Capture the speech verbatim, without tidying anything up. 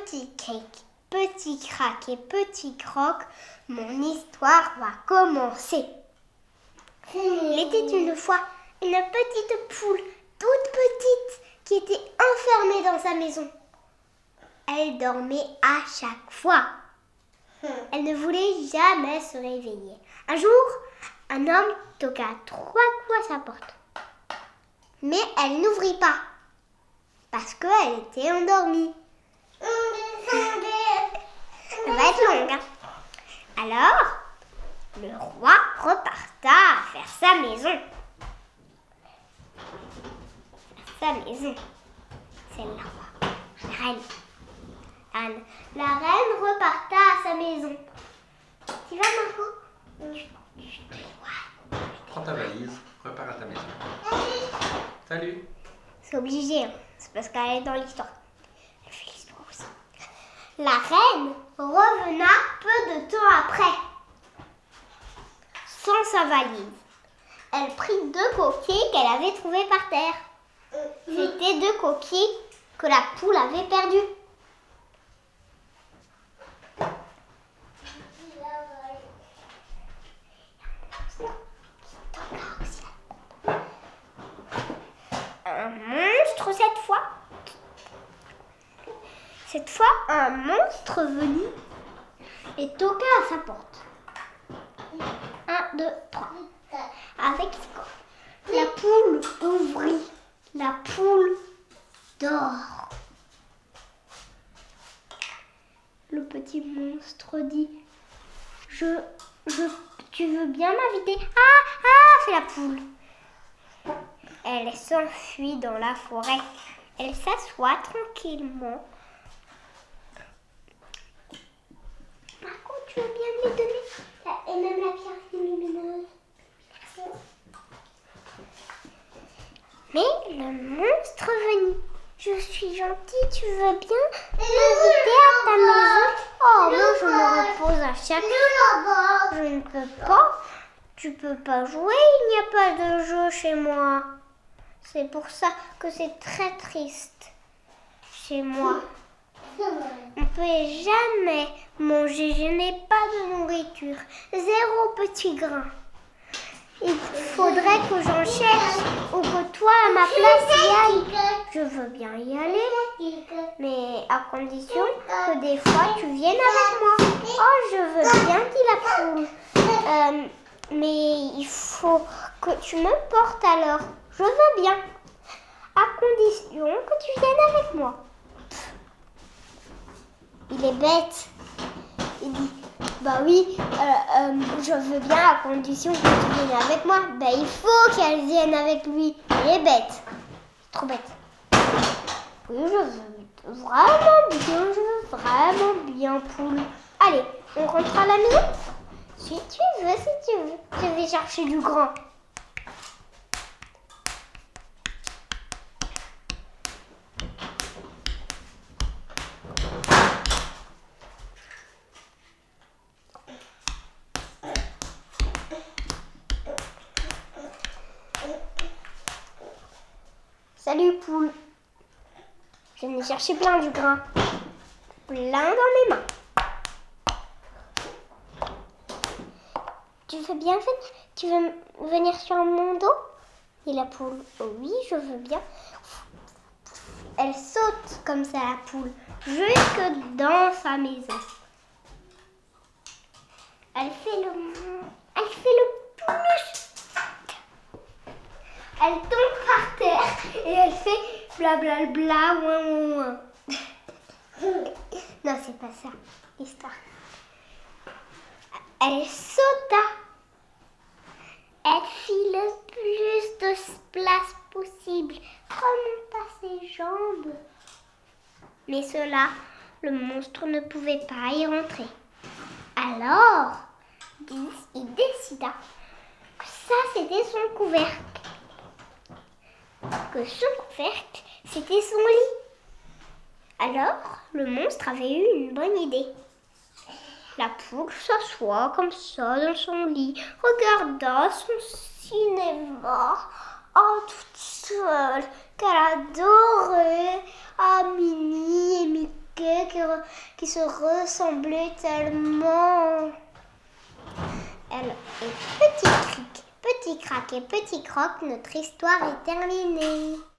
Petit cric, petit crac et petit croc, mon histoire va commencer. Il était une fois une petite poule, toute petite, qui était enfermée dans sa maison. Elle dormait à chaque fois. Elle ne voulait jamais se réveiller. Un jour, un homme toqua trois coups à sa porte. Mais elle n'ouvrit pas, parce qu'elle était endormie. Ça va être long, hein? Alors, le roi reparta faire sa maison. Sa maison. C'est le roi. La reine. La reine. La reine reparta à sa maison. Tu vas, Margot? Prends ta valise, repars à ta maison. Salut. C'est obligé, hein. C'est parce qu'elle est dans l'histoire. Elle fait l'histoire aussi. La reine revena peu de temps après, sans sa valise. Elle prit deux coquilles qu'elle avait trouvées par terre. C'était deux coquilles que la poule avait perdues. Un monstre cette fois. Cette fois, un monstre venu et toqua à sa porte. Un, deux, trois. Avec quoi? La poule ouvrit. La poule dort. Le petit monstre dit: Je, je, tu veux bien m'inviter? Ah, ah, c'est la poule. Elle s'enfuit dans la forêt. Elle s'assoit tranquillement. Marco, tu veux bien me les donner? Et même la pierre lumineuse. Merci. Mais le monstre venit. Je suis gentille, tu veux bien m'inviter à ta maison? Oh, moi je me repose à chaque fois. Je ne peux pas. Tu peux pas jouer, il n'y a pas de jeu chez moi. C'est pour ça que c'est très triste chez moi. On ne peut jamais manger, je n'ai pas de nourriture. Zéro petit grain. Il faudrait que j'en cherche ou que toi, à ma place, y ailles. Je veux bien y aller, mais à condition que des fois tu viennes avec moi. Oh, je veux bien, dit la poule. Euh, mais il faut que tu me portes alors. Je veux bien, à condition que tu viennes avec moi. Il est bête. Il dit: bah oui, euh, euh, je veux bien à condition que tu viennes avec moi. Ben il faut qu'elle vienne avec lui. Il est bête. Trop bête. Oui, je veux vraiment bien, je veux vraiment bien, poule. Allez, on rentre à la maison? Si tu veux, si tu veux. Je vais chercher du grand. Salut poule. Je vais chercher plein du grain. Plein dans mes mains. Tu veux bien venir? Tu veux venir sur mon dos? Et la poule: oh oui, je veux bien. Elle saute comme ça, la poule, jusque dans sa maison. Elle fait le, elle fait le plus. Elle tombe par terre et elle fait blablabla, ouin ouin ouin. Non, c'est pas ça, l'histoire. Elle sauta. Elle fit le plus de place possible, remonta ses jambes. Mais cela, le monstre ne pouvait pas y rentrer. Alors, il décida que ça, c'était son couvercle. Que son couvercle, c'était son lit. Alors, le monstre avait eu une bonne idée. La poule s'assoit comme ça dans son lit, regarda son cinéma, oh, toute seule, qu'elle adorait. Ah, Minnie et Mickey qui qui se ressemblaient tellement. Elle et petit cric, petit crac et petit croc, notre histoire est terminée.